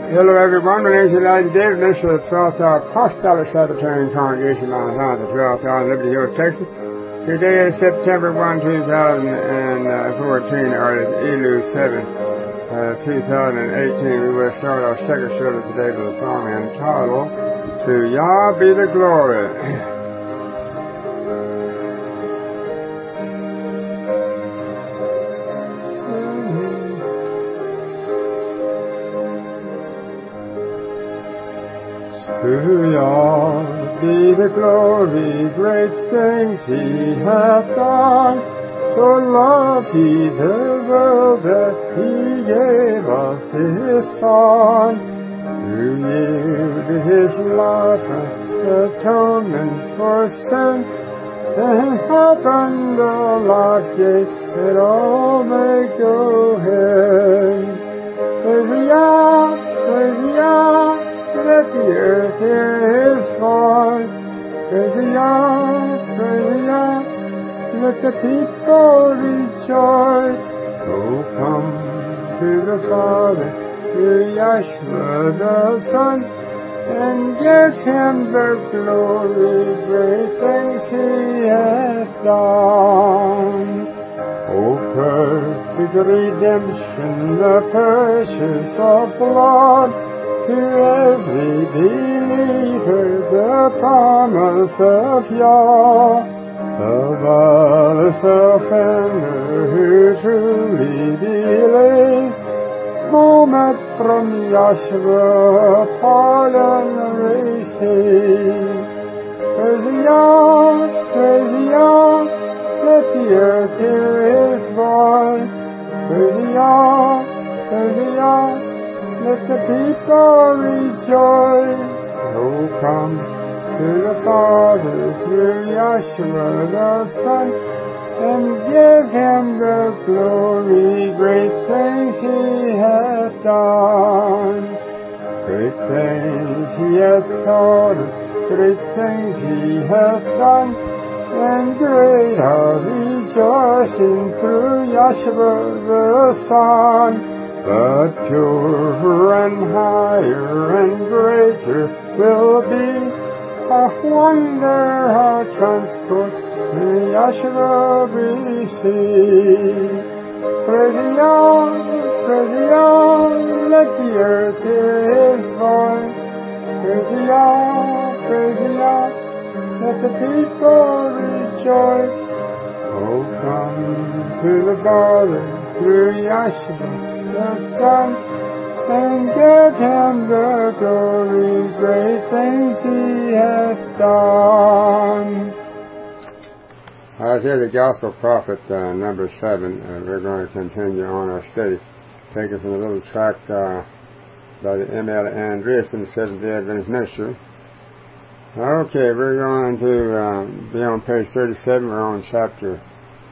Hello everyone, my name is Elijah David, minister of the 12th Hour Apostolic Sabbatarian Congregation on the 12th Hour in Liberty Hill, Texas. Today is September 1, 2014, or it's Elul 7, 2018. We will start our second service today with a song entitled, To Yah Be the Glory. To Yah be the glory, great things He hath done. So loved He the world that He gave us His Son, who yielded His life an atonement for sin, and opened the life gate that all may go in. Praise Yah, praise Yah. Let the earth hear His voice. Praise Yah, praise Yah. Let the people rejoice. Oh, come to the Father, through Yahshua the Son, and give Him the glory, great things He hath done. Oh, perfect redemption, the purchase of blood, to every believer the promise of Yah, the valorous offender who truly believes, moment from Yahshua pardon receive. Praise Yah, praise Yah, let the earth hear His voice. Praise Yah, praise Yah. Let the people rejoice. Oh, come to the Father through Yahshua the Son, and give Him the glory. Great things He hath done. Great things He hath taught us. Great things He hath done. And great our rejoicing through Yahshua the Son. But purer and higher and greater will be our wonder, our transport, may Yahshua receive. Praise Yah, let the earth hear His voice. Praise Yah, let the people rejoice. Oh, come to the Father through Yahshua the Son, and give Him the glory, great things He hath done. Isaiah the Gospel Prophet, number 7. We're going to continue on our study, taken from a little tract by the M.L. Andreasen, Seventh-day Adventist minister. Okay, we're going to be on page 37. We're on chapter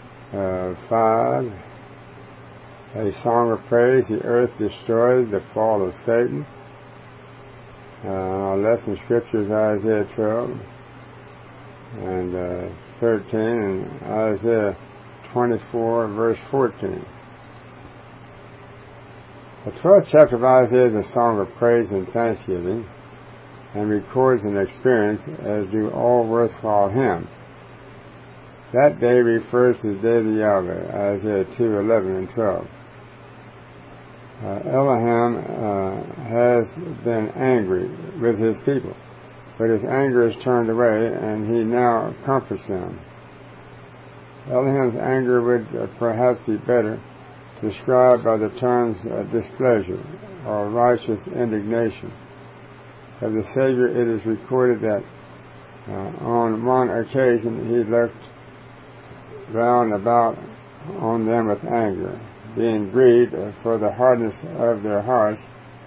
5. A song of praise, the earth destroyed, the fall of Satan. Our lesson scripture is Isaiah 12 and 13 and Isaiah 24 verse 14. The 12th chapter of Isaiah is a song of praise and thanksgiving, and records an experience as do all worthwhile hymns. That day refers to the day of Yahweh, Isaiah 2:11 and 12. Elohim has been angry with His people, but His anger is turned away, and He now comforts them. Elohim's anger would perhaps be better described by the terms displeasure or righteous indignation. Of the Savior, it is recorded that on one occasion He looked round about on them with anger, being grieved for the hardness of their hearts.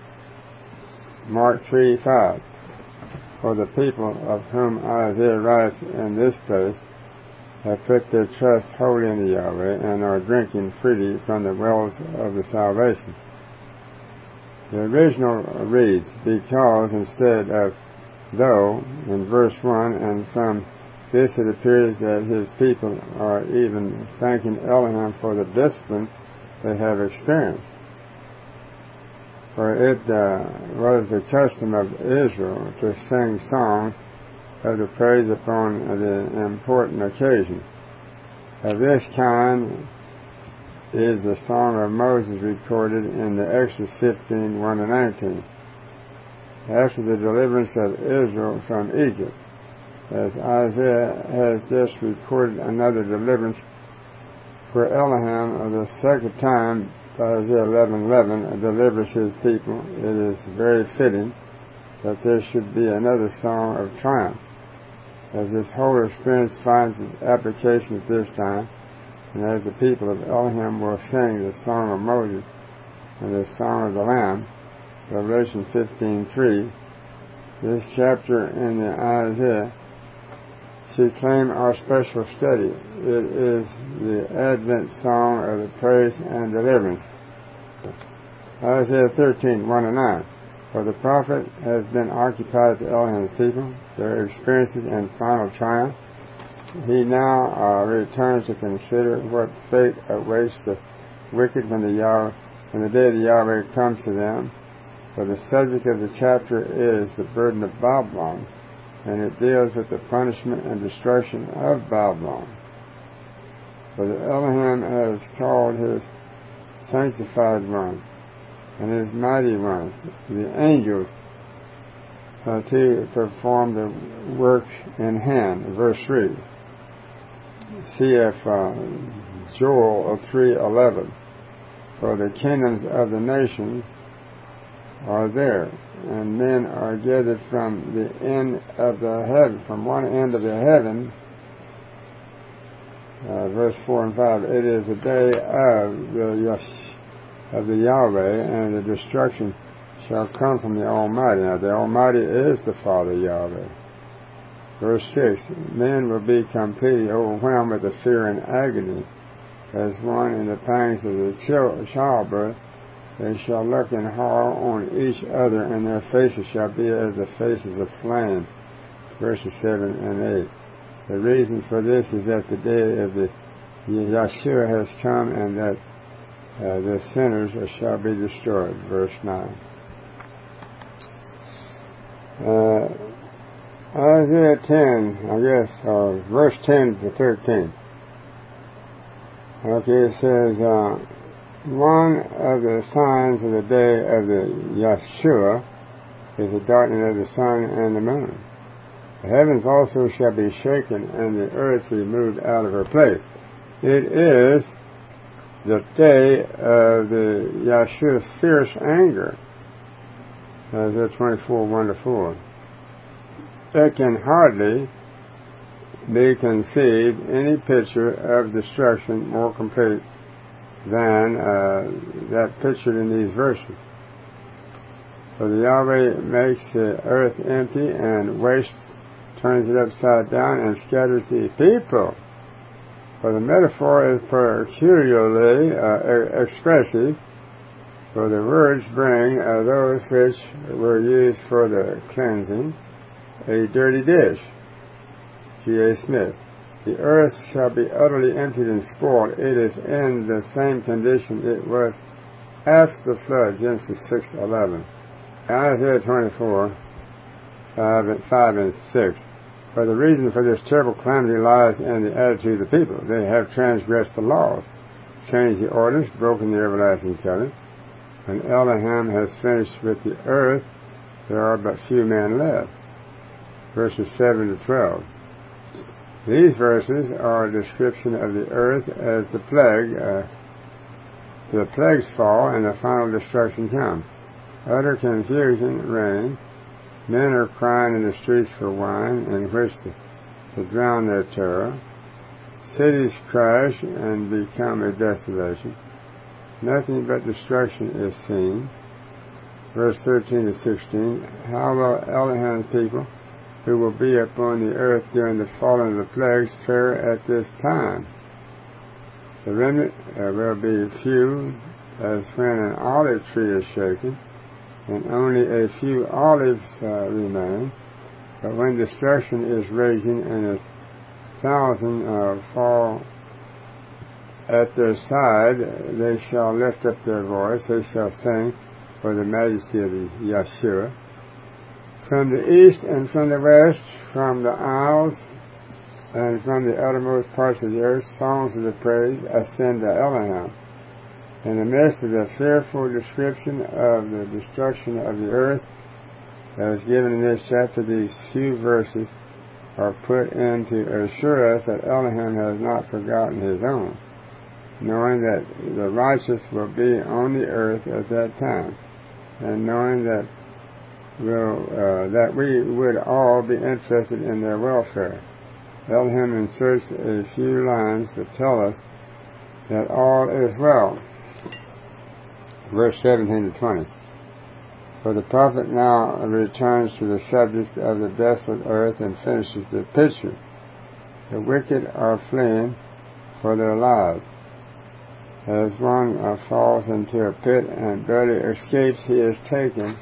Mark 3:5. For the people of whom Isaiah writes in this place have put their trust wholly in the Yahweh and are drinking freely from the wells of the salvation. The original reads, because instead of though in verse 1, and from this it appears that His people are even thanking Elohim for the discipline they have experienced. For it was the custom of Israel to sing songs of the praise upon the important occasion. Of this kind is the Song of Moses recorded in the Exodus 15, 1-19. After the deliverance of Israel from Egypt, as Isaiah has just recorded another deliverance for Elohim of the second time, Isaiah 11:11 delivers his people, it is very fitting that there should be another song of triumph, as this whole experience finds its application at this time, and as the people of Elohim will sing the Song of Moses and the Song of the Lamb, Revelation 15:3, this chapter in the Isaiah should claim our special study. It is the Advent song of the praise and deliverance. Isaiah 13:1-9. For the prophet has been occupied with Elohim's people, their experiences and final triumph. He now returns to consider what fate awaits the wicked when the day of the Yahweh comes to them. For the subject of the chapter is the burden of Babylon, and it deals with the punishment and destruction of Babylon. For the Elohim has called his sanctified ones and his mighty ones, the angels, to perform the work in hand. Verse 3. C.F. Joel 3:11. For the kingdoms of the nations are there, and men are gathered from the end of the heaven, from one end of the heaven. Verse 4 and 5. It is the day of the Yahweh, and the destruction shall come from the Almighty. Now the Almighty is the Father Yahweh. Verse 6. Men will be completely overwhelmed with the fear and agony, as one in the pangs of the childbirth. They shall look in horror on each other, and their faces shall be as the faces of flame. Verses 7 and 8. The reason for this is that the day of the Yahshua has come, and that the sinners shall be destroyed. Verse 9. Isaiah 10, verse 10-13. Okay, it says, one of the signs of the day of the Yahshua is the darkening of the sun and the moon. The heavens also shall be shaken, and the earth removed out of her place. It is the day of the Yahshua's fierce anger. Isaiah 24:1-4. There can hardly be conceived any picture of destruction more complete than that pictured in these verses. For the Yahweh makes the earth empty and wastes, turns it upside down, and scatters the people. For the metaphor is peculiarly expressive, for the words bring those which were used for the cleansing a dirty dish. G.A. Smith. The earth shall be utterly emptied and spoiled. It is in the same condition it was after the flood, Genesis 6:11. Isaiah 24, 5 and 6. For the reason for this terrible calamity lies in the attitude of the people. They have transgressed the laws, changed the ordinance, broken the everlasting covenant. When Elohim has finished with the earth, there are but few men left. Verses 7-12. These verses are a description of the earth as the plagues fall and the final destruction comes. Utter confusion reigns. Men are crying in the streets for wine, in which to drown their terror. Cities crash and become a desolation. Nothing but destruction is seen. Verse 13-16. How will Elohim's people, who will be upon the earth during the falling of the plagues, fare at this time? The remnant will be few, as when an olive tree is shaken, and only a few olives remain. But when destruction is raging and 1,000 fall at their side, they shall lift up their voice, they shall sing, for the majesty of the Yeshua. From the east and from the west, from the isles and from the uttermost parts of the earth, songs of the praise ascend to Elohim. In the midst of the fearful description of the destruction of the earth that is given in this chapter, these few verses are put in to assure us that Elohim has not forgotten his own, knowing that the righteous will be on the earth at that time, and knowing that we would all be interested in their welfare. Elohim inserts a few lines to tell us that all is well. Verse 17 to 20. For the prophet now returns to the subject of the desolate earth and finishes the picture. The wicked are fleeing for their lives. As one falls into a pit and barely escapes, he is taken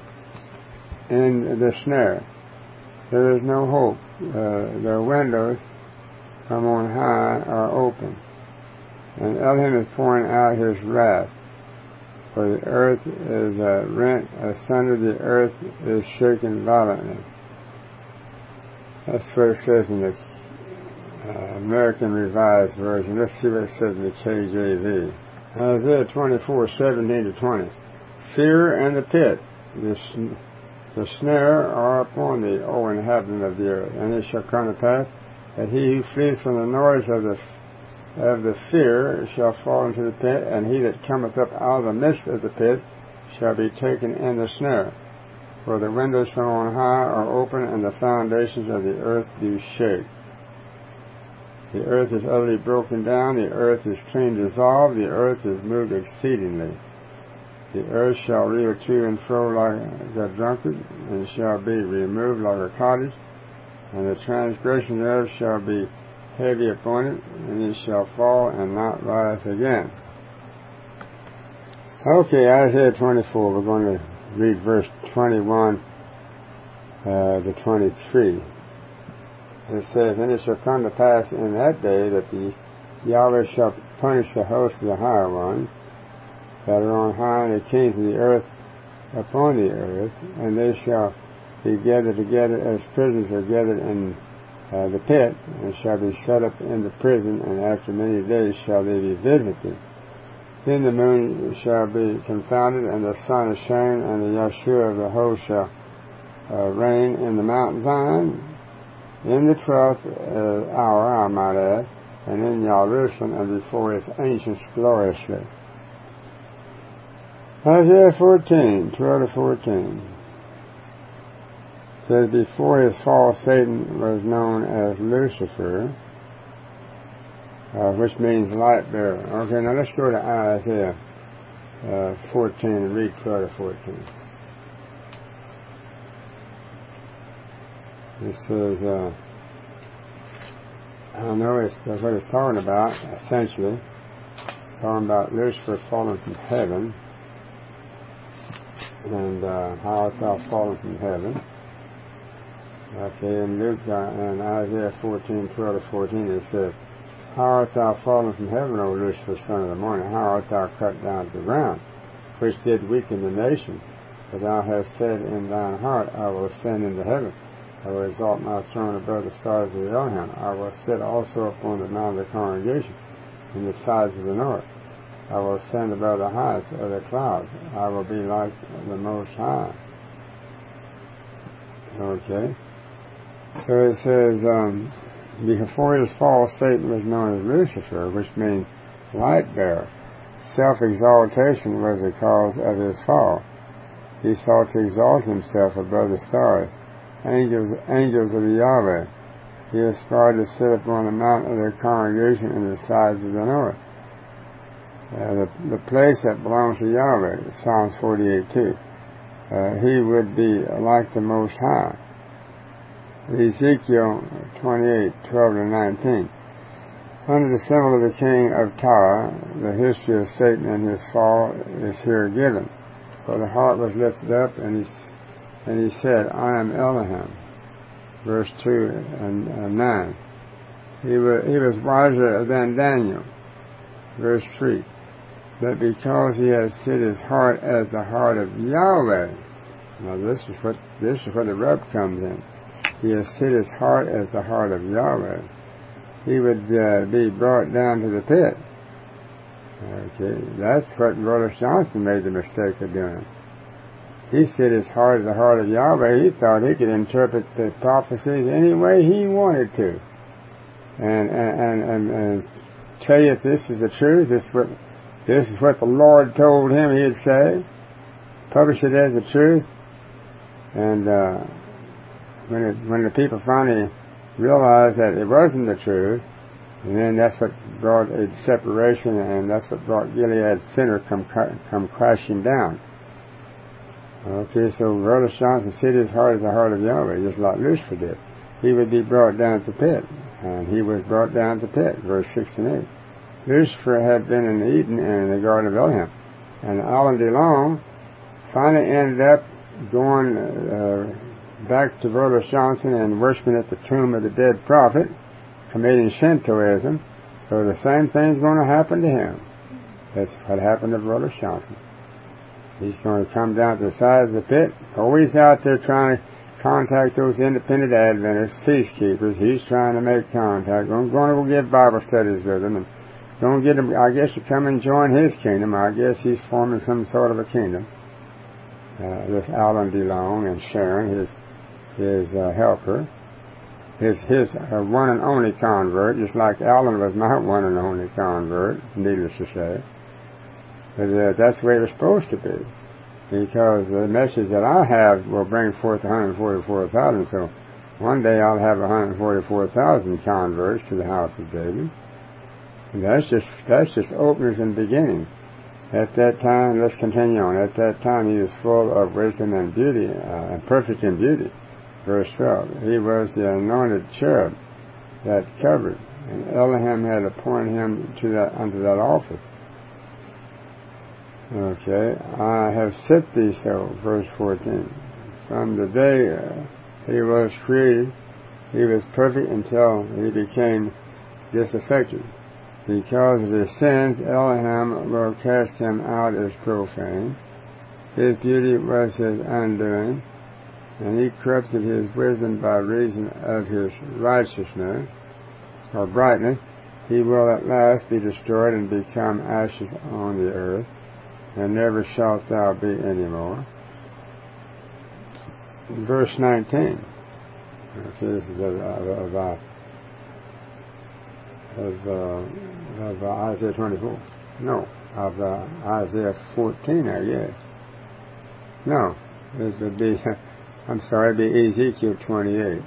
in the snare. There is no hope. Their windows from on high are open, and Elohim is pouring out his wrath. For the earth is rent asunder, the earth is shaken violently. That's what it says in the American Revised Version. Let's see what it says in the KJV. Isaiah 24:17 to 20. Fear and the pit, the snare are upon thee, O inhabitant of the earth. And it shall come to pass that he who flees from the noise of the fear shall fall into the pit, and he that cometh up out of the midst of the pit shall be taken in the snare. For the windows from on high are open, and the foundations of the earth do shake. The earth is utterly broken down, the earth is clean dissolved, the earth is moved exceedingly. The earth shall reel to and fro like a drunkard, and shall be removed like a cottage, and the transgression thereof shall be heavy upon it, and it shall fall and not rise again. Okay, Isaiah 24, we're going to read verse 21 to 23. It says, And it shall come to pass in that day that the Yahweh shall punish the host of the higher ones that are on high, and the kings of the earth upon the earth, and they shall be gathered together as prisoners are gathered in the pit, and shall be shut up in the prison, and after many days shall they be visited. Then the moon shall be confounded, and the sun ashamed, and the Yeshua of the host shall reign in the Mount Zion, in the 12th hour, I might add, and in Jerusalem, and before his ancients gloriously. Isaiah 14, 12 to 14. Says, before his fall, Satan was known as Lucifer, which means light bearer. Okay, now let's go to Isaiah 14 and read 12 to 14. It says, I know that's what it's talking about, essentially. Talking about Lucifer falling from heaven, and how art thou fallen from heaven. Okay, in Luke and Isaiah 14, 12 to 14, it says, How art thou fallen from heaven, O Lucifer, son of the morning? How art thou cut down to the ground, which did weaken the nations? For thou hast said in thine heart, I will ascend into heaven. I will exalt my throne above the stars of the Elohim. I will sit also upon the mount of the congregation, in the sides of the north. I will ascend above the heights of the clouds. I will be like the Most High. Okay. So it says, before his fall, Satan was known as Lucifer, which means light bearer. Self-exaltation was the cause of his fall. He sought to exalt himself above the stars, angels of the Yahweh. He aspired to sit upon the mount of the congregation in the sides of the north. The place that belongs to Yahweh, Psalms 48:2. He would be like the Most High. Ezekiel 28:12 to 19. Under the symbol of the king of Tyre, the history of Satan and his fall is here given. For the heart was lifted up, and he said, I am Elohim. Verse 2 and 9. He was wiser than Daniel. Verse 3. but because he has set his heart as the heart of Yahweh. Now this is where the rub comes in. He has set his heart as the heart of Yahweh. He would be brought down to the pit. Okay, that's what Brother Johnson made the mistake of doing. He set his heart as the heart of Yahweh. He thought he could interpret the prophecies any way he wanted to, and tell you if this is the truth. This is what the Lord told him he'd say. Publish it as the truth. And when the people finally realized that it wasn't the truth, and then that's what brought a separation, and that's what brought Gilead's sinner come crashing down. Okay, so Brother Johnson set his heart as the heart of Yahweh, just like Lucifer did. He would be brought down to the pit, and he was brought down to the pit, verse 6 and 8. Lucifer had been in Eden and in the Garden of Elohim, and Alain Delon finally ended up going back to Brother Johnson and worshiping at the tomb of the dead prophet, committing Shintoism. So the same thing's going to happen to him. That's what happened to Brother Johnson. He's going to come down to the sides of the pit. Always out there trying to contact those independent Adventists, peacekeepers. He's trying to make contact. Going to go give Bible studies with them, and going to get him, I guess, to come and join his kingdom. I guess he's forming some sort of a kingdom. This Alain Delon and Sharon, his helper, his one and only convert, just like Alain was my one and only convert, needless to say. But that's the way it was supposed to be, because the message that I have will bring forth 144,000. So one day I'll have 144,000 converts to the house of David. And that's just openers and beginning. At that time, let's continue on. At that time, he was full of wisdom and beauty, and perfect in beauty. Verse 12. He was the anointed cherub that covered, and Elohim had appointed him unto that office. Okay, I have set thee so. Verse 14. From the day he was created, he was perfect until he became disaffected. Because of his sins, Elohim will cast him out as profane. His beauty was his undoing, and he corrupted his wisdom by reason of his righteousness, or brightness. He will at last be destroyed and become ashes on the earth, and never shalt thou be any more. Verse 19. This is of Isaiah 24. No, of Isaiah 14, I guess. No, this would be, I'm sorry, it'd be Ezekiel 28.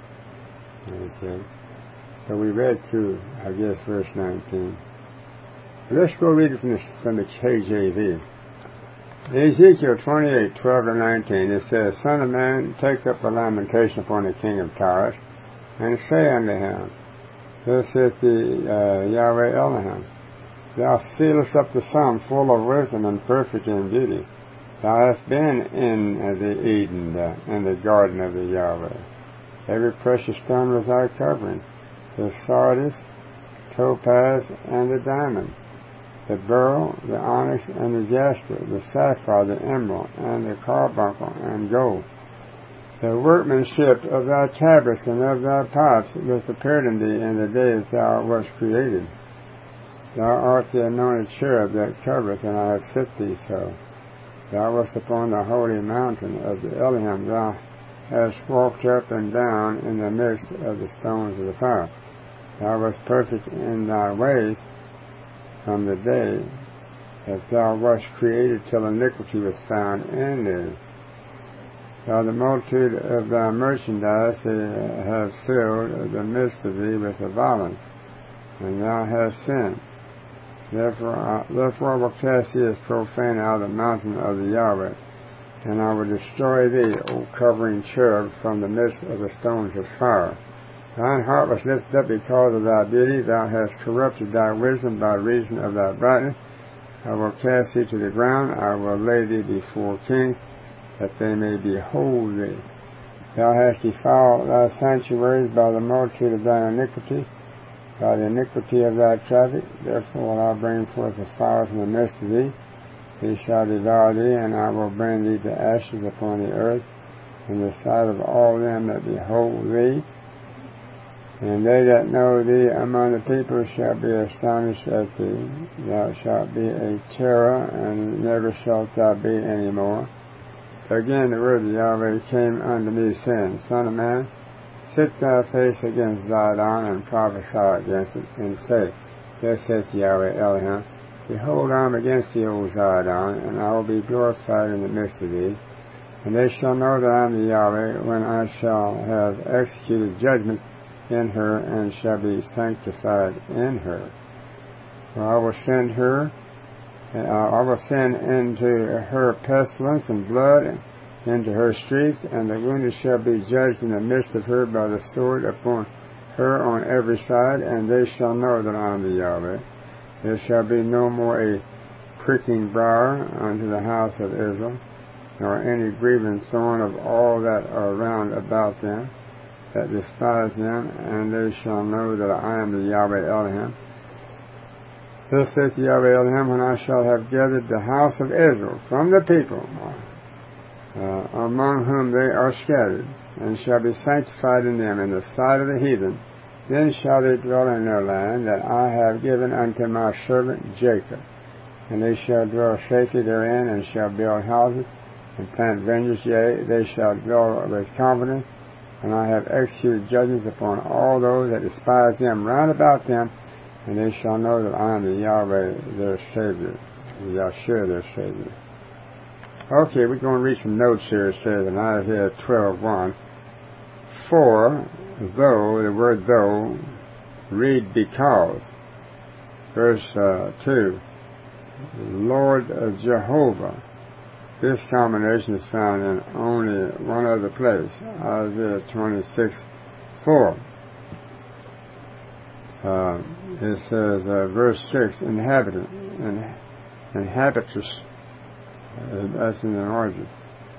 Okay. So we read through, I guess, verse 19. Let's go read it from the KJV. Ezekiel 28, 12 to 19, it says, Son of man, take up a lamentation upon the king of Tyrus, and say unto him, Thus saith the Yahweh Elohim, Thou sealest up the sum full of wisdom and perfect in beauty. Thou hast been in the Eden, in the garden of the Yahweh. Every precious stone was thy covering, the sardis, topaz, and the diamond, the beryl, the onyx, and the jasper, the sapphire, the emerald, and the carbuncle, and gold. The workmanship of thy tabrets and of thy pipes was prepared in thee in the day that thou wast created. Thou art the anointed cherub that covereth, and I have set thee so. Thou wast upon the holy mountain of the Elohim. Thou hast walked up and down in the midst of the stones of the fire. Thou wast perfect in thy ways from the day that thou wast created till iniquity was found in thee. Thou the multitude of thy merchandise have filled the midst of thee with the violence, and thou hast sinned. Therefore I will cast thee as profane out of the mountain of the Yahweh, and I will destroy thee, O covering cherub, from the midst of the stones of fire. Thine heart was lifted up because of thy beauty. Thou hast corrupted thy wisdom by reason of thy brightness. I will cast thee to the ground. I will lay thee before kings, that they may behold thee. Thou hast defiled thy sanctuaries by the multitude of thy iniquities. by the iniquity of thy traffic. Therefore will I bring forth a fire from the midst of thee. He shall devour thee, and I will bring thee to ashes upon the earth, in the sight of all them that behold thee. And they that know thee among the people shall be astonished at thee. Thou shalt be a terror, and never shalt thou be any more. Again the word of Yahweh came unto me, saying, Son of man, set thy face against Zidon, and prophesy against it, and say, Thus saith Yahweh Elohim, Behold, I am against thee, O Zidon, and I will be glorified in the midst of thee. And they shall know that I am the Yahweh, when I shall have executed judgment in her, and shall be sanctified in her. For I will send into her pestilence and blood, into her streets, and the wounded shall be judged in the midst of her by the sword upon her on every side, and they shall know that I am the Yahweh. There shall be no more a pricking briar unto the house of Israel, nor any grieving thorn of all that are round about them, that despise them, and they shall know that I am the Yahweh Elohim. Thus saith Yahweh Elohim, when I shall have gathered the house of Israel from the people, among whom they are scattered, and shall be sanctified in them in the sight of the heathen, then shall they dwell in their land that I have given unto my servant Jacob. And they shall dwell safely therein, and shall build houses, and plant vineyards, yea, they shall dwell with confidence. And I have executed judgments upon all those that despise them round about them, and they shall know that I am the Yahweh, their Savior, Yahshua, their Savior. Okay, we're going to read some notes here. It says in Isaiah 12:1, For though, the word though, read because. Verse 2, Lord Jehovah. This combination is found in only one other place, Isaiah 26:4. It says, verse 6, inhabitant, inhabitress, that's in an origin.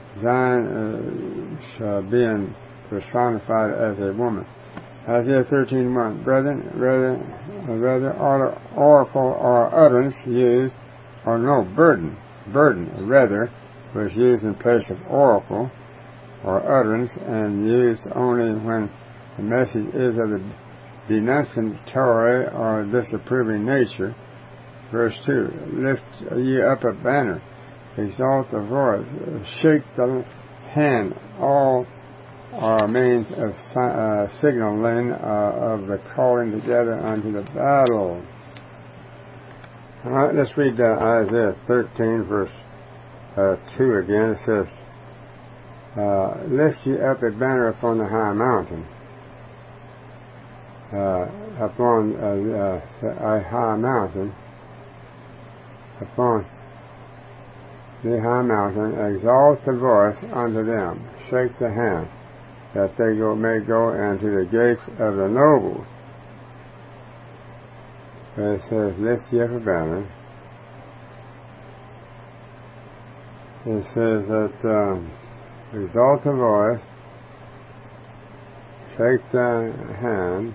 Zion being personified as a woman. Isaiah 13:1, Rather, oracle or utterance used, or no, burden, rather, was used in place of oracle or utterance, and used only when the message is of the denunciatory or disapproving nature. Verse 2, Lift ye up a banner, exalt the voice, shake the hand, all are means of signaling of the calling together unto the battle. All right, let's read Isaiah 13, verse 2 again. It says, Lift ye up a banner upon the high mountain. Upon a high mountain, upon the high mountain, exalt the voice unto them, shake the hand, that they may go into the gates of the nobles. It says, Lift ye up a banner. It says that exalt the voice, shake the hand.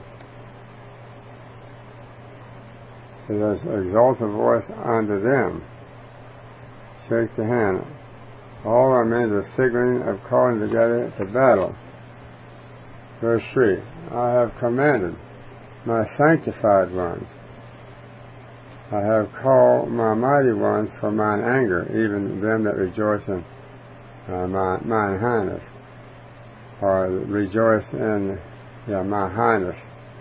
It says, exalt the voice unto them, shake the hand. All are means of signaling, of calling together to battle. Verse 3, I have commanded my sanctified ones. I have called my mighty ones for mine anger, even them that rejoice in mine highness, or rejoice in my highness.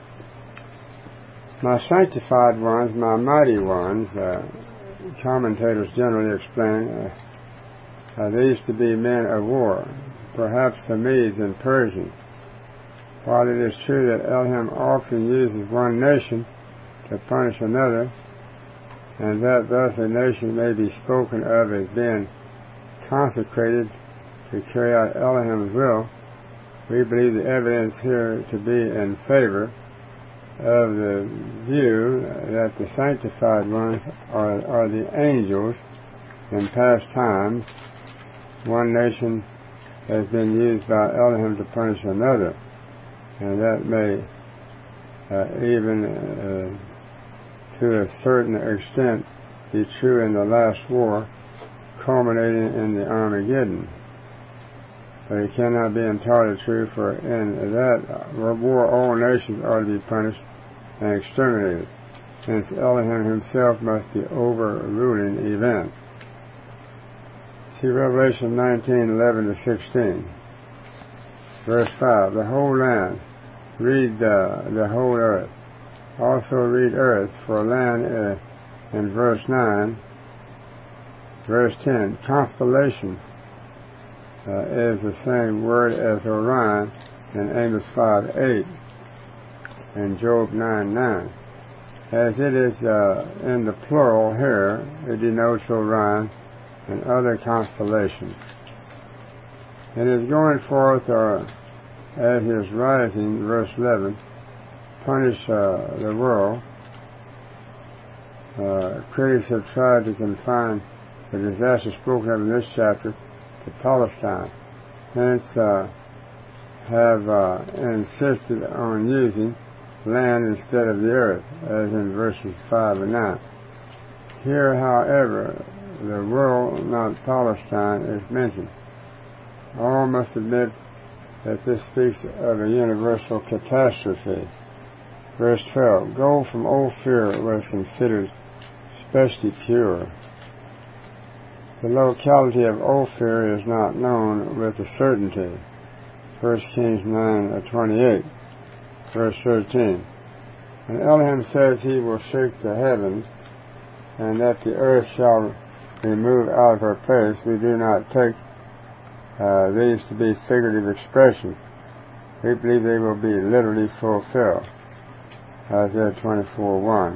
My sanctified ones, my mighty ones, commentators generally explain these to be men of war, perhaps the Medes and Persians. While it is true that Elohim often uses one nation to punish another, and that thus a nation may be spoken of as being consecrated to carry out Elohim's will, we believe the evidence here to be in favor of the view that the sanctified ones are the angels. In past times, one nation has been used by Elohim to punish another, and that may even to a certain extent be true in the last war, culminating in the Armageddon. But it cannot be entirely true, for in that war all nations are to be punished and exterminated. Hence Elohim himself must be overruling event. See Revelation 19:11-16. Verse 5, the whole land, read the whole earth. Also read earth, for land in verse 9. Verse 10, constellation is the same word as Orion in Amos 5:8 and Job 9:9. As it is in the plural here, it denotes Orion and other constellations. And his going forth, or as his rising, verse 11, punish the world. Critics have tried to confine the disaster spoken of in this chapter to Palestine. Hence have insisted on using land instead of the earth, as in verses 5 and 9. Here, however, the world, not Palestine, is mentioned. All must admit that this speaks of a universal catastrophe. Verse 12, gold from Ophir was considered especially pure. The locality of Ophir is not known with a certainty. 1 Kings 9:28, verse 13. And Elohim says he will shake the heavens, and that the earth shall remove out of her place. We do not take these to be figurative expressions. We believe they will be literally fulfilled. Isaiah 24:1.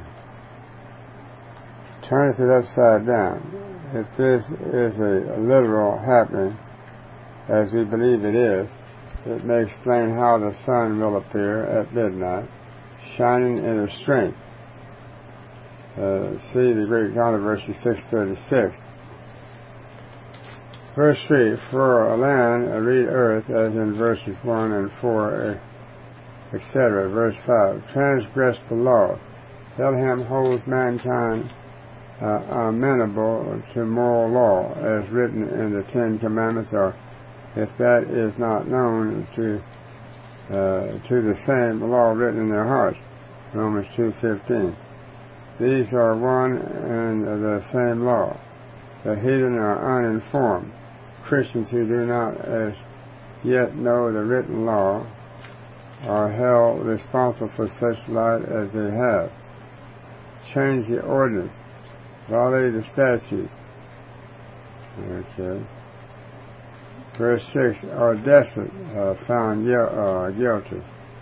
Turneth it upside down. If this is a literal happening, as we believe it is, it may explain how the sun will appear at midnight, shining in his strength. See the Great Controversy 636. Verse 3, for a land, read earth, as in verses 1 and 4, etc. Verse 5, transgress the law. Elohim holds mankind amenable to moral law, as written in the Ten Commandments, or if that is not known, to the same law written in their hearts. Romans 2:15. These are one and the same law. The heathen are uninformed. Christians who do not as yet know the written law are held responsible for such light as they have. Change the ordinance. Violate the statutes. Okay. Verse 6, are desolate, found guilty.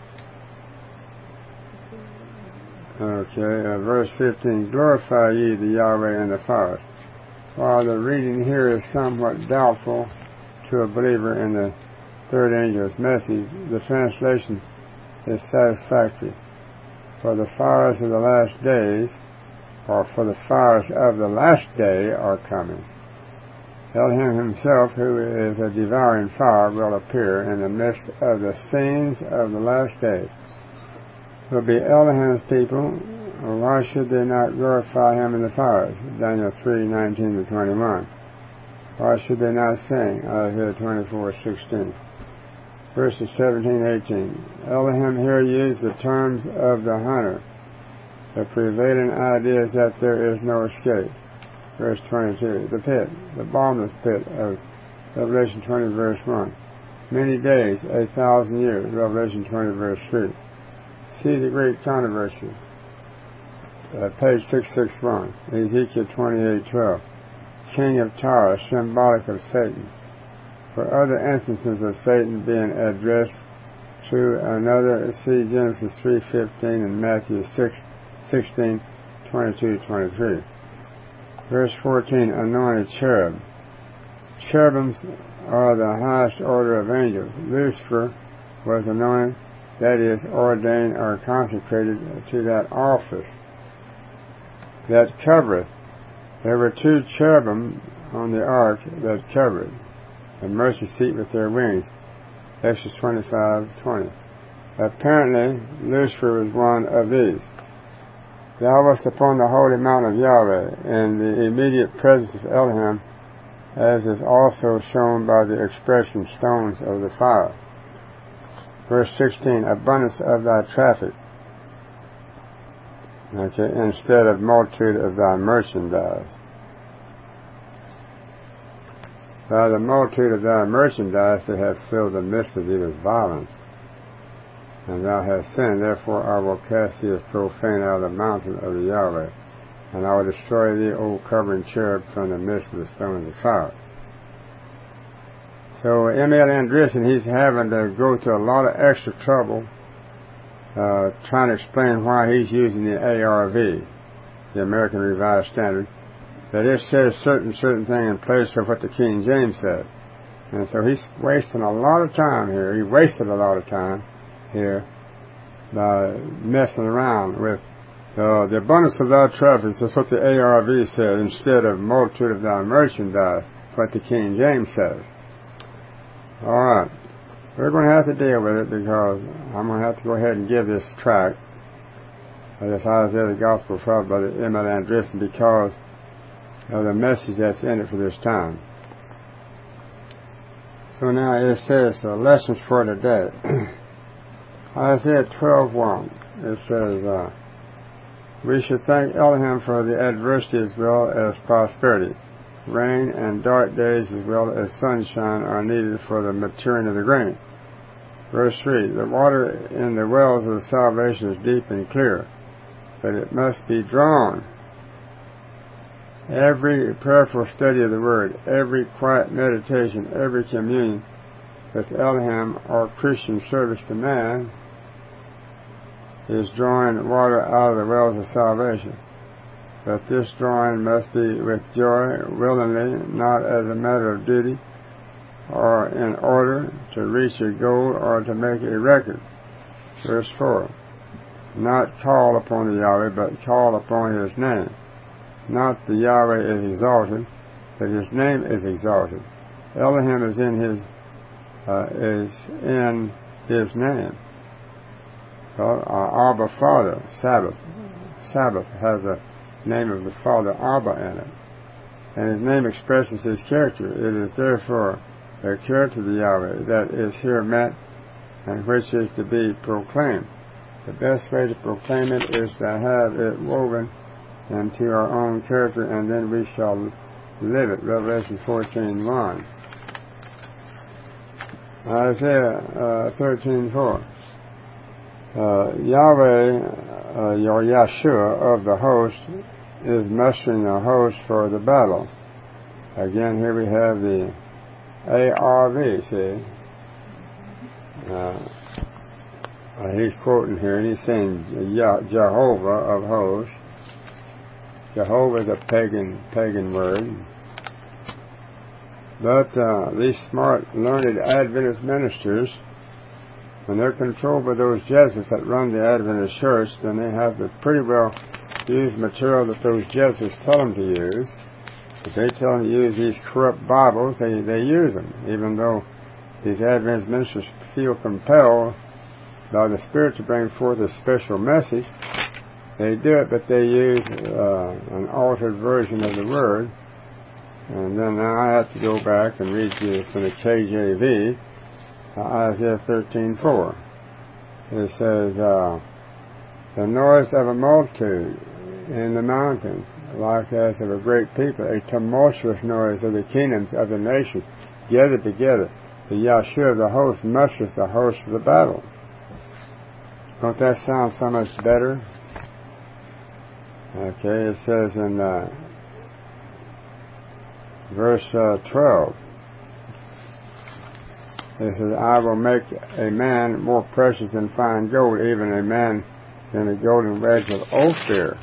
Okay, verse 15, glorify ye the Yahweh in the forest. While the reading here is somewhat doubtful to a believer in the third angel's message, the translation is satisfactory. For the fires of the last days, or for the fires of the last day, are coming. Elohim himself, who is a devouring fire, will appear in the midst of the scenes of the last days. Will be Elohim's people, or why should they not glorify him in the fires? Daniel 3:19-21. Why should they not sing? Isaiah 24:16. Verses 17-18. Elohim here used the terms of the hunter. The prevailing idea is that there is no escape. Verse 22. The pit, the bottomless pit of Revelation 20, verse 1. Many days, 1,000 years, Revelation 20, verse 3. See the Great Controversy, page 661, Ezekiel 28:12. King of Tyre, symbolic of Satan. For other instances of Satan being addressed through another, see Genesis 3:15 and Matthew 6:16-22-23. Verse 14, anointed cherub. Cherubims are the highest order of angels. Lucifer was anointed, that is, ordained or consecrated to that office. That covereth. There were 2 cherubim on the ark that covered the mercy seat with their wings. Exodus 25:20. Apparently, Lucifer was one of these. Thou wast upon the holy mount of Yahweh, in the immediate presence of Elohim, as is also shown by the expression stones of the fire. Verse 16, abundance of thy traffic. Okay, instead of multitude of thy merchandise. By the multitude of thy merchandise they have filled the midst of thee with violence. And thou hast sinned, therefore I will cast thee as profane out of the mountain of the Yahweh, and I will destroy thee, O covering cherub, from the midst of the stones of fire. So M.L. Andreessen, he's having to go to a lot of extra trouble trying to explain why he's using the ARV, the American Revised Standard, that it says certain thing in place of what the King James said. And so he's wasting a lot of time here. He wasted a lot of time here by messing around with the abundance of thy traffic. That's what the ARV said, instead of multitude of thy merchandise, what the King James says. All right. We're going to have to deal with it because I'm going to have to go ahead and give this tract, this Isaiah the Gospel Prophet by the M.L. Andreessen, because of the message that's in it for this time. So now it says lessons for today. Isaiah 12:1. It says, we should thank Elohim for the adversity as well as prosperity. Rain and dark days as well as sunshine are needed for the maturing of the grain. Verse 3, the water in the wells of salvation is deep and clear, but it must be drawn. Every prayerful study of the Word, every quiet meditation, every communion with Elohim or Christian service to man is drawing water out of the wells of salvation. But this drawing must be with joy, willingly, not as a matter of duty, or in order to reach a goal or to make a record. Verse 4, not call upon the Yahweh, but call upon His name. Not the Yahweh is exalted, but His name is exalted. Elohim is in His name. Well, Abba Father, Sabbath has a name of the Father Abba in it, and His name expresses His character. It is therefore a character of the Yahweh that is here met and which is to be proclaimed. The best way to proclaim it is to have it woven into our own character, and then we shall live it. Revelation 14:1. Isaiah 13:4. Yahweh, your Yahshua of the host, is mustering the host for the battle. Again, here we have the ARV, see. He's quoting here, and he's saying Jehovah of hosts. Jehovah is a pagan word. But these smart, learned Adventist ministers, when they're controlled by those Jesuits that run the Adventist church, then they have to pretty well use material that those Jesuits tell them to use. If they tell them to use these corrupt Bibles, they use them, even though these Adventist ministers feel compelled by the Spirit to bring forth a special message. They do it, but they use an altered version of the Word. And then now I have to go back and read you from the KJV, Isaiah 13:4. It says, the noise of a multitude in the mountains, like as of a great people, a tumultuous noise of the kingdoms of the nations, gathered together. The Yahshua of the host musters the host of the battle. Don't that sound so much better? Okay, it says in verse 12, it says, I will make a man more precious than fine gold, even a man than the golden wedge of Ophir.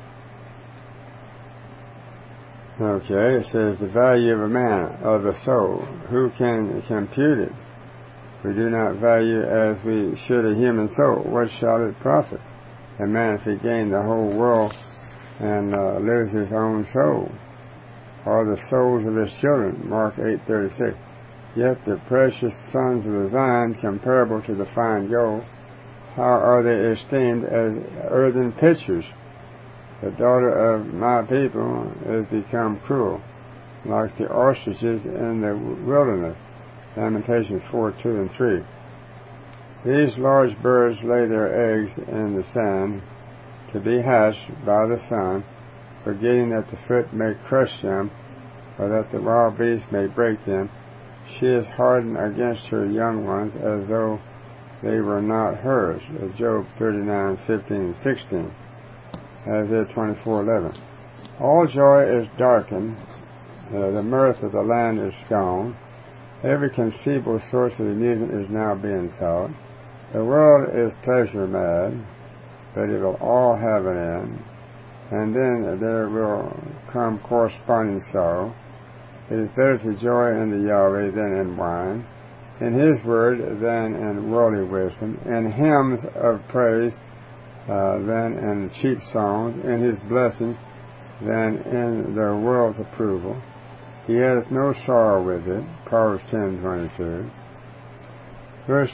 Okay, it says the value of a man, of a soul. Who can compute it? We do not value as we should a human soul. What shall it profit a man if he gain the whole world and lose his own soul, or the souls of his children? Mark 8:36. Yet the precious sons of the Zion, comparable to the fine gold, how are they esteemed as earthen pitchers? The daughter of my people is become cruel, like the ostriches in the wilderness. Lamentations 4:2 and 3. These large birds lay their eggs in the sand to be hatched by the sun, forgetting that the foot may crush them, or that the wild beast may break them. She is hardened against her young ones as though they were not hers. Job 39:15 and 16. Isaiah 24:11. All joy is darkened, the mirth of the land is gone. Every conceivable source of amusement is now being sought. The world is pleasure mad, but it will all have an end, and then there will come corresponding sorrow. It is better to joy in the Yahweh than in wine, in His word than in worldly wisdom, in hymns of praise than in cheap songs, in His blessing than in the world's approval. He hath no sorrow with it. Proverbs 10:22. Verses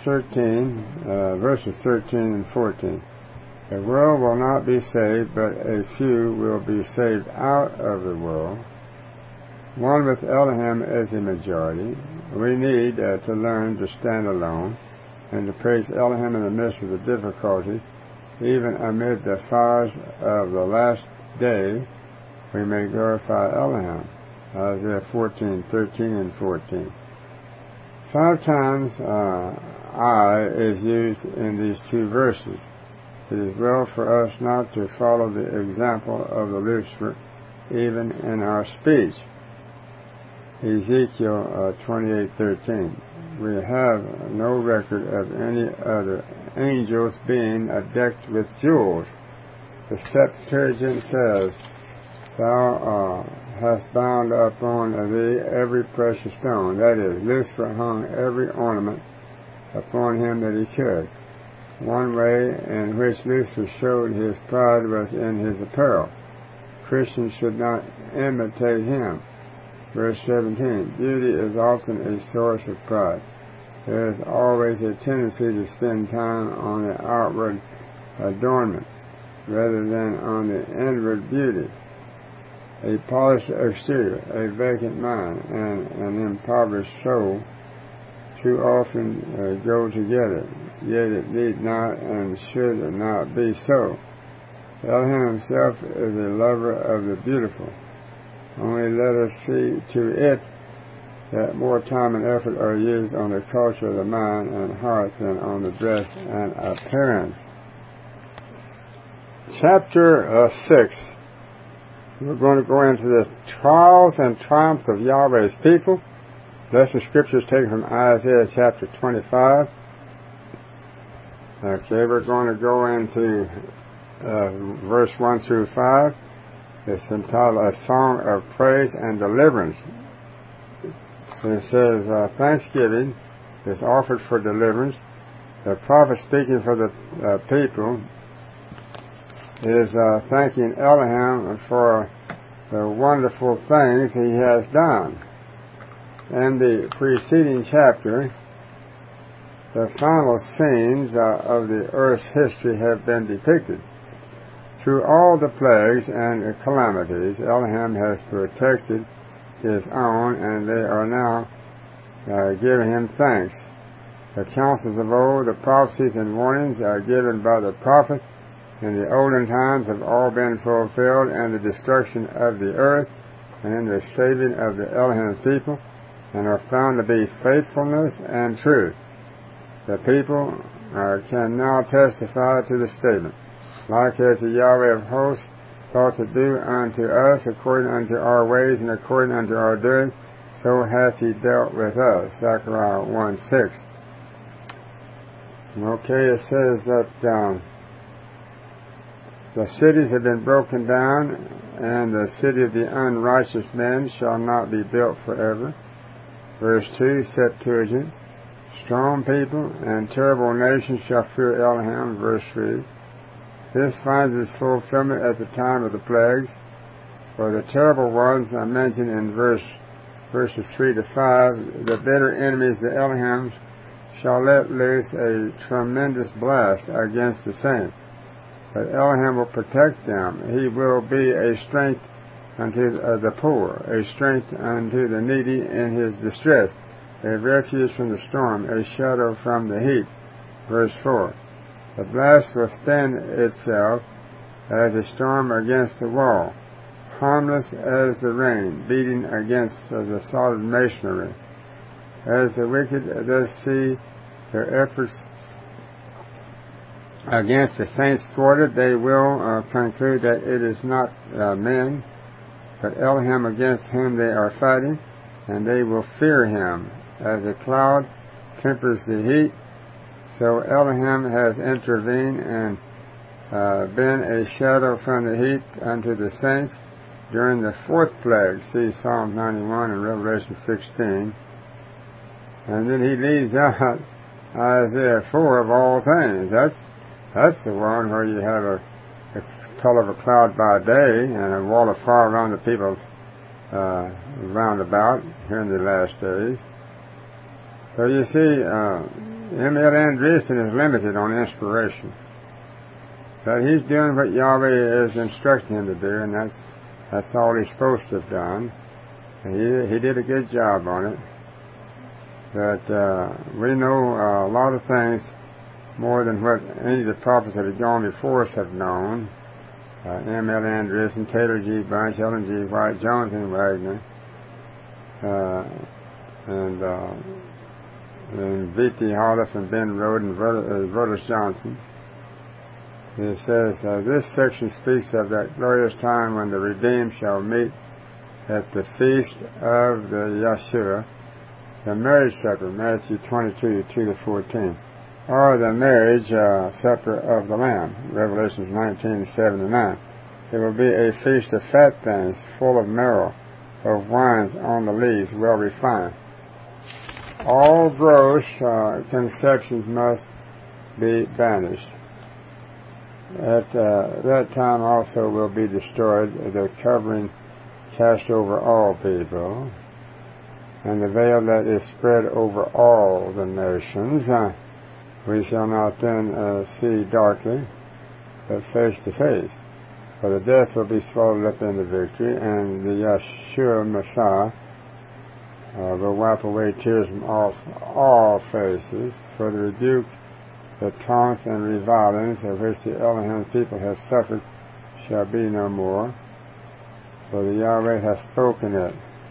13 and 14. The world will not be saved, but a few will be saved out of the world. One with Elohim is a majority. We need to learn to stand alone and to praise Elohim in the midst of the difficulties, even amid the fires of the last day. We may glorify Elohim. Isaiah 14:13 and 14. 5 times I is used in these 2 verses. It is well for us not to follow the example of the Lucifer even in our speech. Ezekiel 28:13. We have no record of any other angels being decked with jewels. The Septuagint says, Thou hast bound upon thee every precious stone. That is, Lucifer hung every ornament upon him that he could. One way in which Lucifer showed his pride was in his apparel. Christians should not imitate him. Verse 17. Beauty is often a source of pride. There is always a tendency to spend time on the outward adornment rather than on the inward beauty. A polished exterior, a vacant mind, and an impoverished soul too often go together, yet it need not and should not be so. Elohim himself is a lover of the beautiful. Only let us see to it that more time and effort are used on the culture of the mind and heart than on the dress and appearance. Chapter 6. We're going to go into the trials and triumphs of Yahweh's people. Lesson scripture is taken from Isaiah chapter 25. Okay, we're going to go into verse 1 through 5. It's entitled A Song of Praise and Deliverance. And it says, Thanksgiving is offered for deliverance. The prophet speaking for the people is thanking Elohim for the wonderful things he has done. In the preceding chapter, the final scenes of the earth's history have been depicted. Through all the plagues and calamities, Elohim has protected his own, and they are now giving him thanks. The counsels of old, the prophecies and warnings given by the prophets in the olden times have all been fulfilled in the destruction of the earth and in the saving of the Elohim people, and are found to be faithfulness and truth. The people can now testify to the statement, like as the Yahweh of hosts thought to do unto us according unto our ways and according unto our doing, so hath he dealt with us. Zechariah 1:6. Okay, it says that the cities have been broken down, and the city of the unrighteous men shall not be built forever. Verse 2, Septuagint. Strong people and terrible nations shall fear Elohim. Verse 3. This finds its fulfillment at the time of the plagues. For the terrible ones I mentioned in verses 3 to 5, the bitter enemies of Elohim shall let loose a tremendous blast against the saints. But Elohim will protect them. He will be a strength unto the poor, a strength unto the needy in his distress, a refuge from the storm, a shadow from the heat. Verse 4. The blast will spin itself as a storm against the wall, harmless as the rain beating against the solid masonry. As the wicked thus see their efforts against the saints thwarted, they will conclude that it is not men, but Elohim against whom they are fighting, and they will fear him. As a cloud tempers the heat, so Elohim has intervened and been a shadow from the heat unto the saints during the fourth plague. See Psalm 91 and Revelation 16. And then he leaves out Isaiah 4 of all things. That's the one where you have a color of a cloud by day and a wall of fire around the people round about here in the last days. So you see, M.L. Andreessen is limited on inspiration. But he's doing what Yahweh is instructing him to do, and that's all he's supposed to have done. And he did a good job on it. But we know a lot of things more than what any of the prophets that have gone before us have known. M.L. Andreessen, Taylor G. Bunch, Ellen G. White, Jonathan Wagner, and V.T. Holliff and Ben Rode and Rhodes Johnson. It says, this section speaks of that glorious time when the redeemed shall meet at the feast of the Yeshua, the marriage supper, Matthew 22, 2-14, or the marriage supper of the Lamb, Revelations 19, 7-9. It will be a feast of fat things, full of marrow, of wines on the lees, well refined. All gross conceptions must be banished. At that time also will be destroyed the covering cast over all people, and the veil that is spread over all the nations. We shall not then see darkly, but face to face. For the death will be swallowed up in the victory, and the Yeshua Messiah will wipe away tears from all faces, for the rebuke, the taunts and revilings of which the Elohim people have suffered shall be no more, for the Yahweh hath spoken it.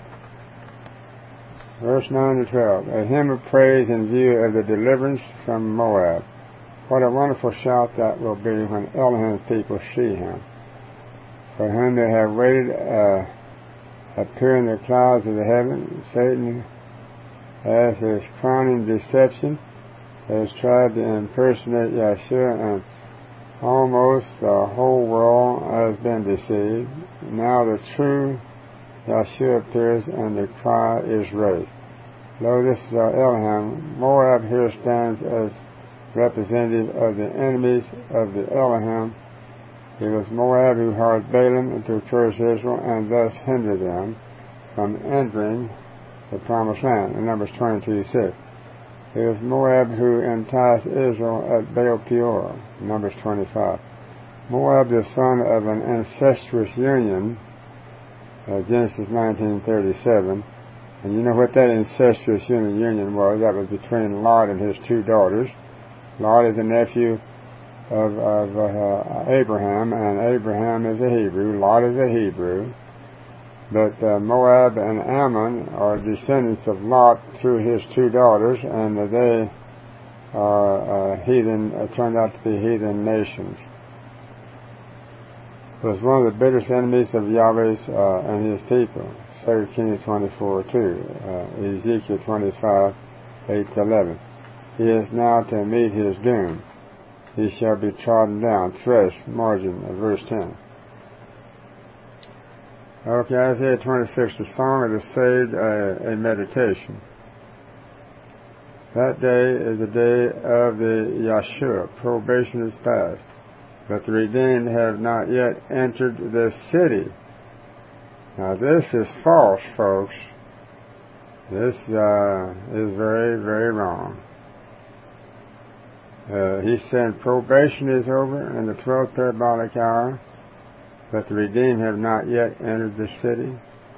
Verse 9-12, a hymn of praise in view of the deliverance from Moab. What a wonderful shout that will be when Elohim's people see him, for whom they have waited appear in the clouds of the heaven. Satan, as his crowning deception, has tried to impersonate Yeshua, and almost the whole world has been deceived. Now the true Yeshua appears, and the cry is raised. Lo, this is our Elohim. Moab here stands as representative of the enemies of the Elohim. It was Moab who hired Balaam to curse Israel and thus hindered them from entering the promised land. In Numbers 22:6. It was Moab who enticed Israel at Baal Peor. Numbers 25. Moab, the son of an incestuous union, Genesis 19:37. And you know what that incestuous union was? That was between Lot and his two daughters. Lot is a nephew of Abraham, and Abraham is a Hebrew. Lot is a Hebrew. But Moab and Ammon are descendants of Lot through his two daughters, and they are turned out to be heathen nations. So it's one of the bitterest enemies of Yahweh's and his people. 2 Kings 24:2, Ezekiel 25:8-11. He is now to meet his doom. He shall be trodden down, threshed, margin of verse 10. Okay, Isaiah 26, the Song of the Saved, a meditation. That day is the day of the Yeshua. Probation is past, but the redeemed have not yet entered the city. Now this is false, folks. This is very, very wrong. He said, probation is over in the 12th parabolic hour, but the redeemed have not yet entered the city.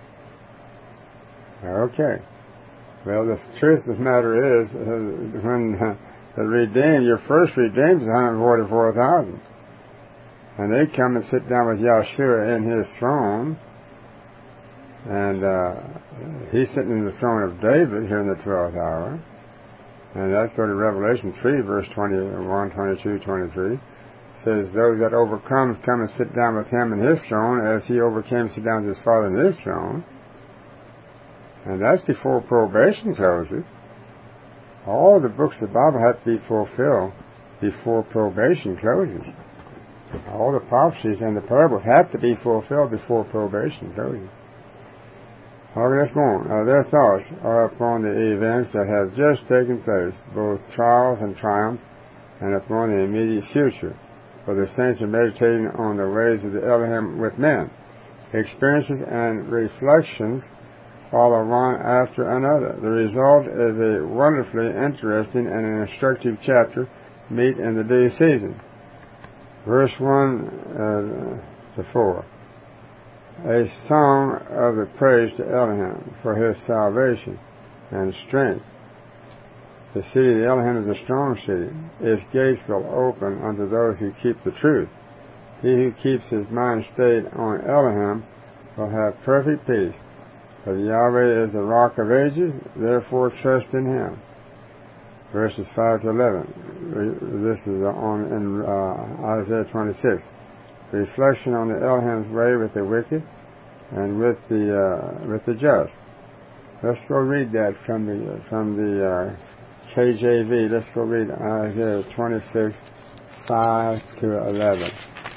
Okay. Well, the truth of the matter is, when the redeemed, your first redeemed is 144,000. And they come and sit down with Yahshua in his throne. And he's sitting in the throne of David here in the 12th hour. And that's go to Revelation 3, verse 21, 22, 23. Says, those that overcome come and sit down with him in his throne, as he overcame, sit down with his Father in his throne. And that's before probation closes. All the books of the Bible have to be fulfilled before probation closes. All the prophecies and the parables have to be fulfilled before probation closes. Okay, let's go on. Their thoughts are upon the events that have just taken place, both trials and triumph, and upon the immediate future. For the saints are meditating on the ways of the Elohim with men. Experiences and reflections follow one after another. The result is a wonderfully interesting and an instructive chapter meet in the due season. Verse 1 to 4. A song of the praise to Elohim for his salvation and strength. The city of Elohim is a strong city. Its gates will open unto those who keep the truth. He who keeps his mind stayed on Elohim will have perfect peace. For Yahweh is the rock of ages, therefore trust in him. Verses 5 to 11. This is in Isaiah 26. Reflection on the Elohim's way with the wicked and with the just. Let's go read that from the KJV. Let's go read Isaiah 26, 5 to 11.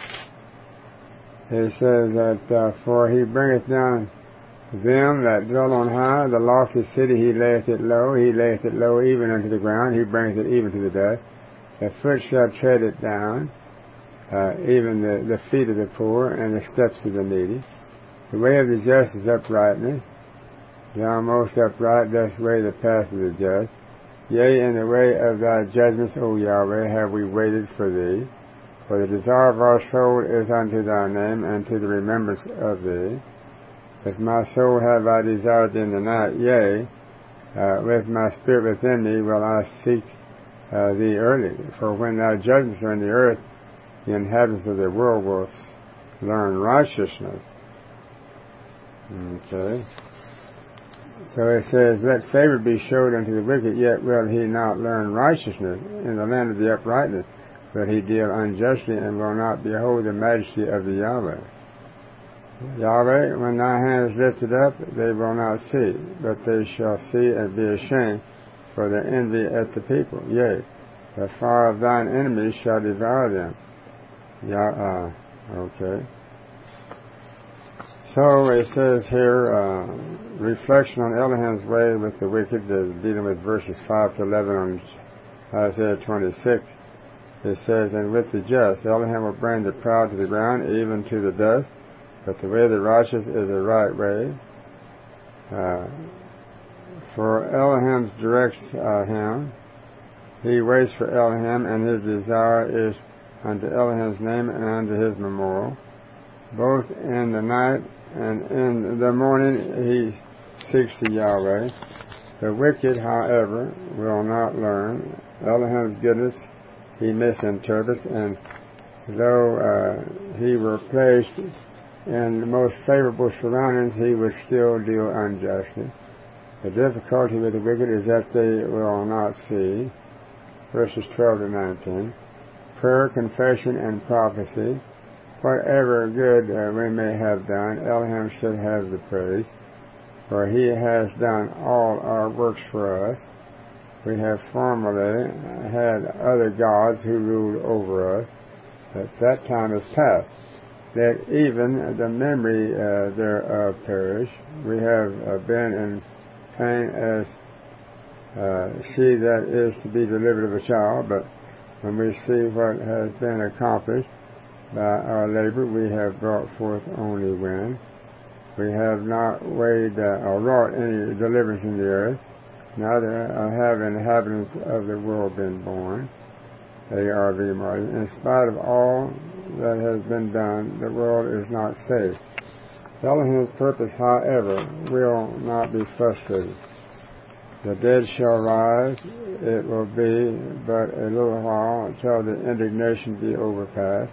It says that, for he bringeth down them that dwell on high, the lofty city he layeth it low even unto the ground, he bringeth it even to the dust. The foot shall tread it down, even the feet of the poor, and the steps of the needy. The way of the just is uprightness. Thou most upright dost weigh the path of the just. Yea, in the way of thy judgments, O Yahweh, have we waited for thee. For the desire of our soul is unto thy name, and to the remembrance of thee. As my soul have I desired in the night, yea, with my spirit within me will I seek thee early. For when thy judgments are in the earth, the inhabitants of the world will learn righteousness. Okay. So it says, let favor be showed unto the wicked, yet will he not learn righteousness. In the land of the uprightness will he deal unjustly, and will not behold the majesty of the Yahweh. Yahweh, when thy hand is lifted up, they will not see, but they shall see and be ashamed for their envy at the people. Yea, the fire of thine enemies shall devour them. Okay. So it says here, reflection on Elohim's way with the wicked, dealing with verses 5 to 11 on Isaiah 26. It says, and with the just, Elohim will bring the proud to the ground, even to the dust. But the way of the righteous is the right way. For Elohim directs him. He waits for Elohim, and his desire is unto Elohim's name and unto his memorial. Both in the night and in the morning he seeks the Yahweh. The wicked, however, will not learn. Elohim's goodness he misinterprets, and though he were placed in the most favorable surroundings, he would still deal unjustly. The difficulty with the wicked is that they will not see. Verses 12 to 19. Prayer, confession, and prophecy. Whatever good we may have done, Elohim should have the praise, for he has done all our works for us. We have formerly had other gods who ruled over us, but that time is past. Let even the memory thereof perish. We have been in pain as she that is to be delivered of a child, but when we see what has been accomplished by our labor, we have brought forth only wind. We have not weighed or wrought any deliverance in the earth, neither have inhabitants of the world been born. ARV margin. In spite of all that has been done, the world is not safe. Elohim's purpose, however, will not be frustrated. The dead shall rise. It will be but a little while until the indignation be overpassed.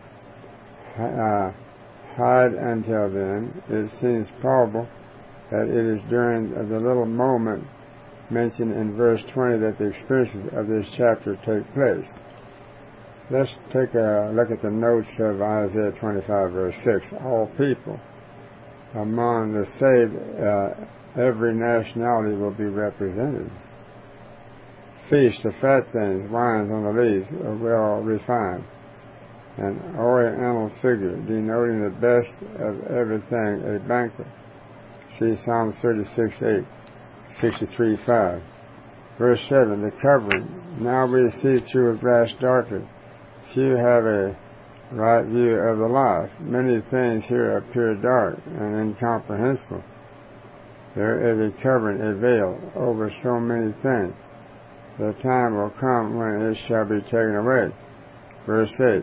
Hide until then. It seems probable that it is during the little moment mentioned in verse 20 that the experiences of this chapter take place. Let's take a look at the notes of Isaiah 25 verse 6. All people among the saved, every nationality will be represented. Feast of fat things, wines on the lees, well refined. An oriental figure denoting the best of everything, a banquet. See Psalm 36:8, 63:5. Verse 7, the covering. Now we see through a glass darkly. Few have a right view of the life. Many things here appear dark and incomprehensible. There is a covering, a veil, over so many things. The time will come when it shall be taken away. Verse 8.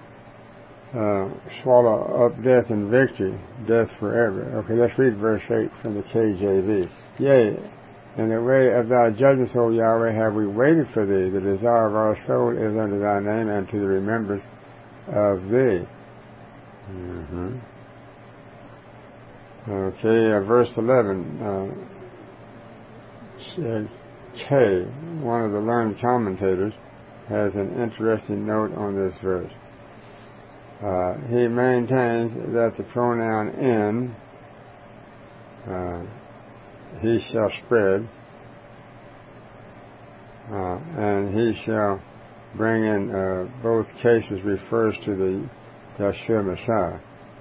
Swallow up death in victory, death forever. Okay, let's read verse 8 from the KJV. Yea, in the way of thy judgments, O Yahweh, have we waited for thee. The desire of our soul is unto thy name and to the remembrance of thee. Okay, verse 11. K, one of the learned commentators, has an interesting note on this verse. He maintains that the pronoun in, he shall spread, and he shall bring in both cases refers to the Yeshua Messiah.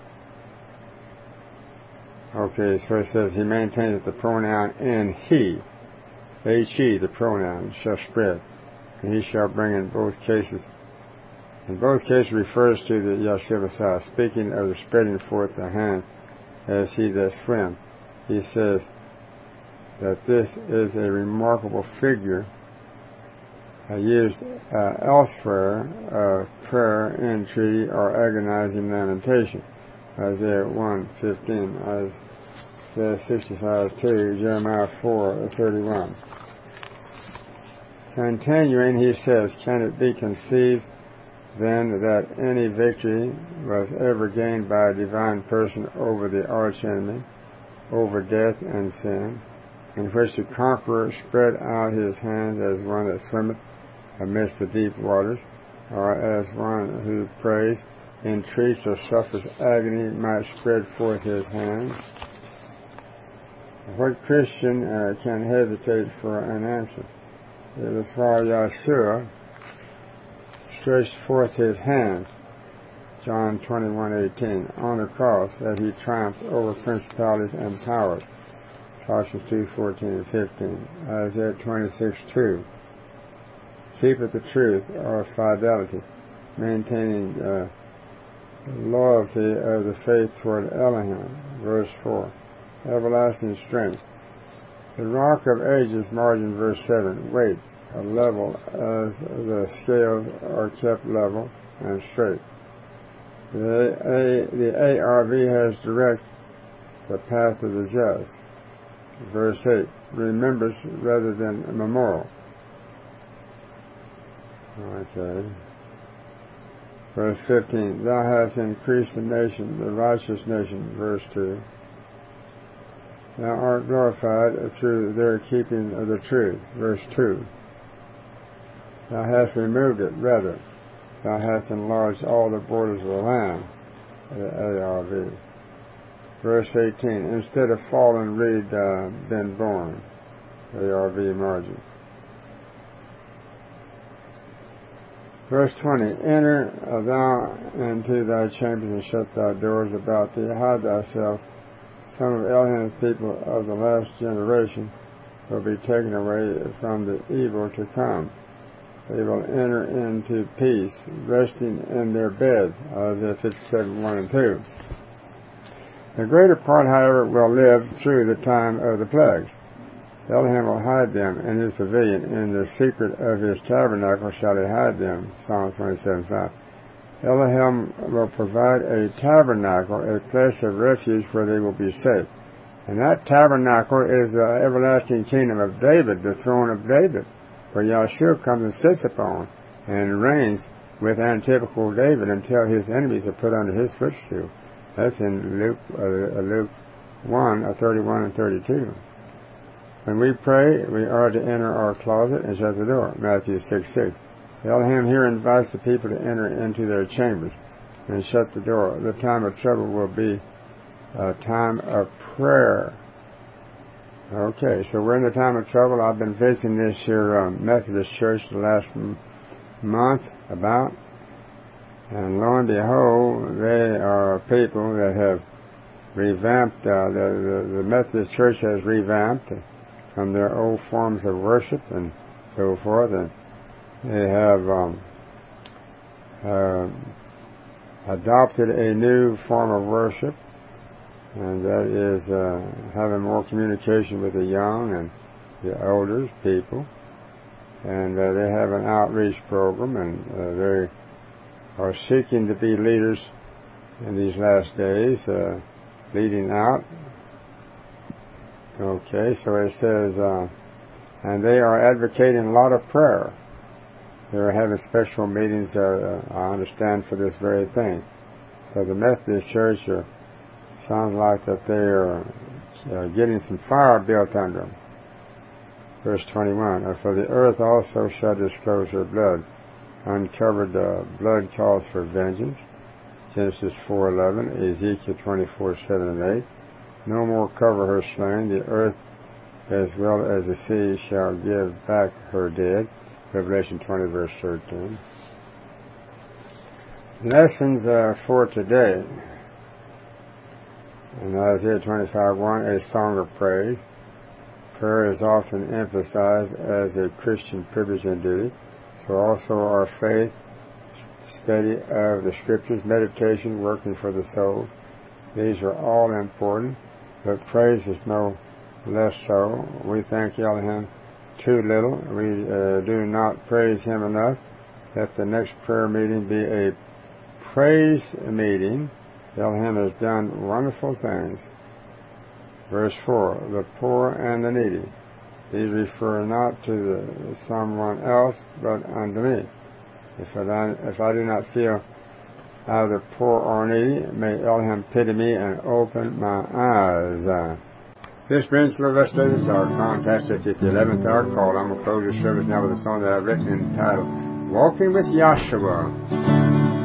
Okay, so it says he maintains that the pronoun in he, he, the pronoun, shall spread, and he shall bring in both cases. In both cases refers to the Yeshua Messiah. Speaking of the spreading forth the hand as he that swim, he says that this is a remarkable figure used elsewhere of prayer, entreaty, or agonizing lamentation. Isaiah 1:15, Isaiah 65:2, Jeremiah 4:31. Continuing, he says, can it be conceived then that any victory was ever gained by a divine person over the archenemy, over death and sin, in which the conqueror spread out his hands as one that swimmeth amidst the deep waters, or as one who prays, entreats, or suffers agony might spread forth his hands? What Christian can hesitate for an answer? It was while Yeshua stretched forth his hands, John 21:18, on the cross, that he triumphed over principalities and powers, Colossians 2:14 and 15, Isaiah 26:2. Keepeth the truth, or fidelity, maintaining loyalty of the faith toward Elohim, verse 4, everlasting strength. The rock of ages, margin, verse 7, weight, a level as the scales are kept level and straight. The ARV has direct the path of the just. Verse 8, remembrance rather than a memorial. Okay. Verse 15, thou hast increased the nation, the righteous nation. Verse 2, thou art glorified through their keeping of the truth. Verse 2, thou hast removed it, rather, thou hast enlarged all the borders of the land. The ARV. Verse 18, instead of fallen, read been born. ARV margin. Verse 20, enter thou into thy chambers and shut thy doors about thee. Hide thyself. Some of Elohim's people of the last generation will be taken away from the evil to come. They will enter into peace, resting in their beds, Isaiah 57:1 and 2. The greater part, however, will live through the time of the plagues. Elohim will hide them in his pavilion. In the secret of his tabernacle shall he hide them. Psalm 27:5. Elohim will provide a tabernacle, a place of refuge where they will be safe. And that tabernacle is the everlasting kingdom of David, the throne of David, where Yahshua comes and sits upon and reigns with antitypical David until his enemies are put under his footstool. That's in Luke 1, 31 and 32. When we pray, we are to enter our closet and shut the door. Matthew 6:6. Elohim here invites the people to enter into their chambers and shut the door. The time of trouble will be a time of prayer. Okay, so we're in the time of trouble. I've been visiting this here Methodist church the last month about, and lo and behold, they are people that have revamped, the Methodist church has revamped from their old forms of worship and so forth, and they have adopted a new form of worship, and that is having more communication with the young and the elders, people. And they have an outreach program, and they are seeking to be leaders in these last days, leading out. Okay, so it says, and they are advocating a lot of prayer. They're having special meetings, I understand, for this very thing. So the Methodist Church sounds like that they are getting some fire built under them. Verse 21, for the earth also shall disclose her blood. Uncovered blood calls for vengeance. Genesis 4:11, Ezekiel 24:7 and 8. No more cover her slain. The earth as well as the sea shall give back her dead. Revelation 20 verse 13. Lessons for today. In Isaiah 25:1, a song of praise. Prayer is often emphasized as a Christian privilege and duty. So also our faith, study of the Scriptures, meditation, working for the soul. These are all important, but praise is no less so. We thank Elohim too little. We do not praise Him enough. Let the next prayer meeting be a praise meeting. Elohim has done wonderful things. Verse 4, the poor and the needy. These refer not to someone else, but unto me. If I do not feel either poor or needy, may Elohim pity me and open my eyes. This brings to the rest of this hour. Contact us at the 11th hour call. I'm going to close this service now with a song that I've written entitled Walking with Yahshua.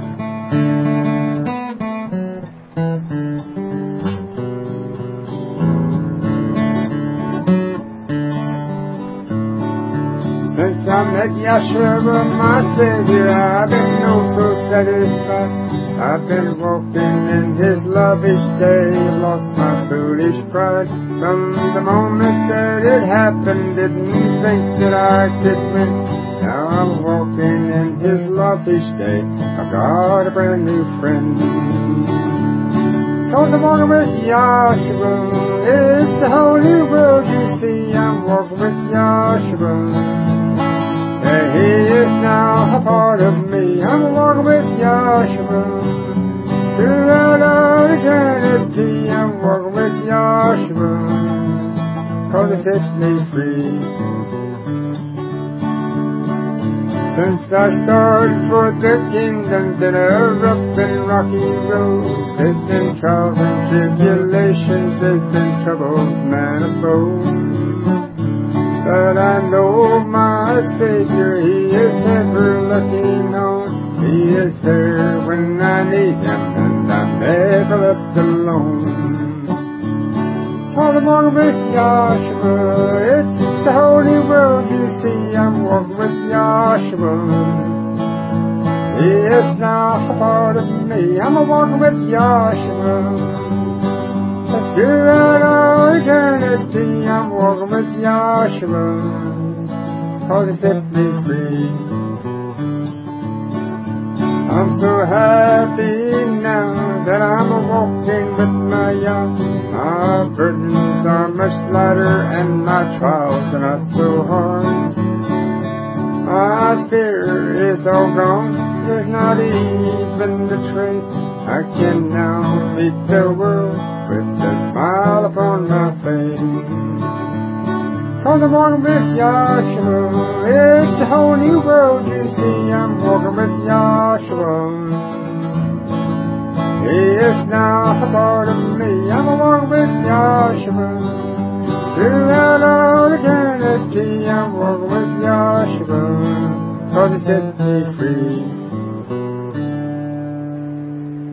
Since I met Yahshua, my Savior, I've been oh so satisfied. I've been walking in His love each day, lost my foolish pride. From the moment that it happened, didn't think that I could win. Now I'm walking in His love each day. I've got a brand new friend. 'Cause I'm walking with Yahshua. It's the whole new world you see. I'm walking with Yahshua. He is now a part of me. I'm walking with Yahshua. Throughout all eternity, I'm walking with Yahshua. 'Cause He sets me free. Since I started for the kingdom, been a rough and rocky road. There's been trials and tribulations, there's been troubles manifold. But I know my Savior, He is ever looking on. He is there when I need Him, and I'm never left alone. 'Cause I'm walking with Yahshua. It's the whole new world you see. I'm walking with Yahshua. He is now a part of me. I'm walking with Yahshua. Throughout all eternity, I'm walking with Yahshua. 'Cause He set me free. I'm so happy now that I'm walking with my Yah. My burdens are are much lighter and my trials are not so hard. My fear is all gone, there's not even a trace. I can now meet the world with a smile upon my face. 'Cause I'm walking with Yahshua, it's a whole new world you see. I'm walking with Yahshua, He is now a part of me. I'm walking with Yahshua, throughout all eternity. I'm walking with Yahshua, 'cause He set me free.